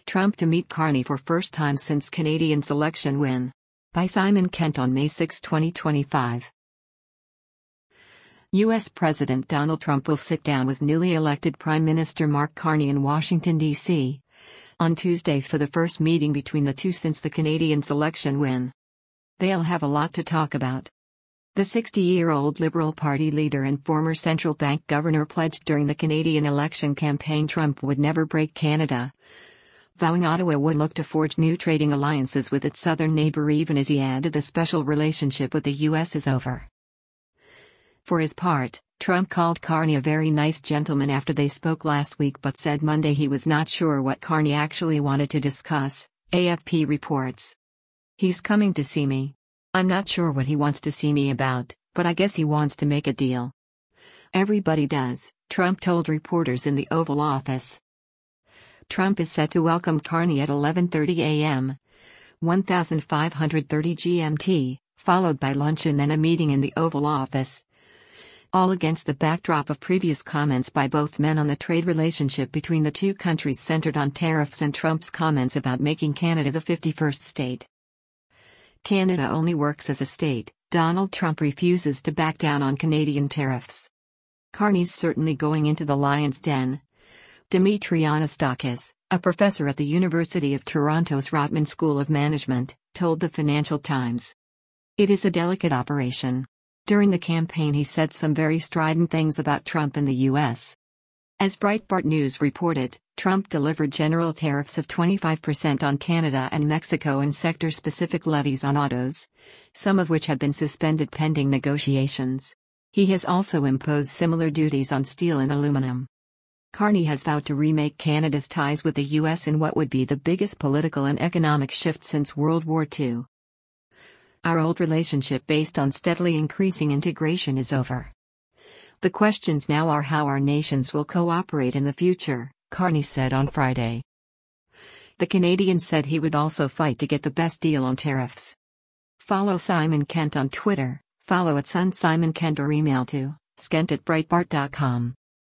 Trump to meet Carney for first time since Canadians' election win. By Simon Kent on May 6, 2025. U.S. President Donald Trump will sit down with newly elected Prime Minister Mark Carney in Washington, D.C. on Tuesday for the first meeting between the two since the Canadians' election win. They'll have a lot to talk about. The 60-year-old Liberal Party leader and former central bank governor pledged during the Canadian election campaign Trump would never break Canada, vowing Ottawa would look to forge new trading alliances with its southern neighbor even as he added the special relationship with the U.S. is over. For his part, Trump called Carney a very nice gentleman after they spoke last week but said Monday he was not sure what Carney actually wanted to discuss, AFP reports. "He's coming to see me. I'm not sure what he wants to see me about, but I guess he wants to make a deal." "Everybody does," Trump told reporters in the Oval Office. Trump is set to welcome Carney at 11:30 a.m. 1530 GMT, followed by lunch and then a meeting in the Oval Office. All against the backdrop of previous comments by both men on the trade relationship between the two countries centered on tariffs and Trump's comments about making Canada the 51st state. Canada only works as a state. Donald Trump refuses to back down on Canadian tariffs. Carney's certainly going into the lion's den. Dimitri Anastakis, a professor at the University of Toronto's Rotman School of Management, told the Financial Times. "It is a delicate operation." During the campaign he said some very strident things about Trump and the U.S. As Breitbart News reported, Trump delivered general tariffs of 25% on Canada and Mexico and sector-specific levies on autos, some of which have been suspended pending negotiations. He has also imposed similar duties on steel and aluminum. Carney has vowed to remake Canada's ties with the U.S. in what would be the biggest political and economic shift since World War II. "Our old relationship based on steadily increasing integration is over. The questions now are how our nations will cooperate in the future," Carney said on Friday. The Canadian said he would also fight to get the best deal on tariffs. Follow Simon Kent on Twitter, follow @SunSimonKent or email to skent@breitbart.com.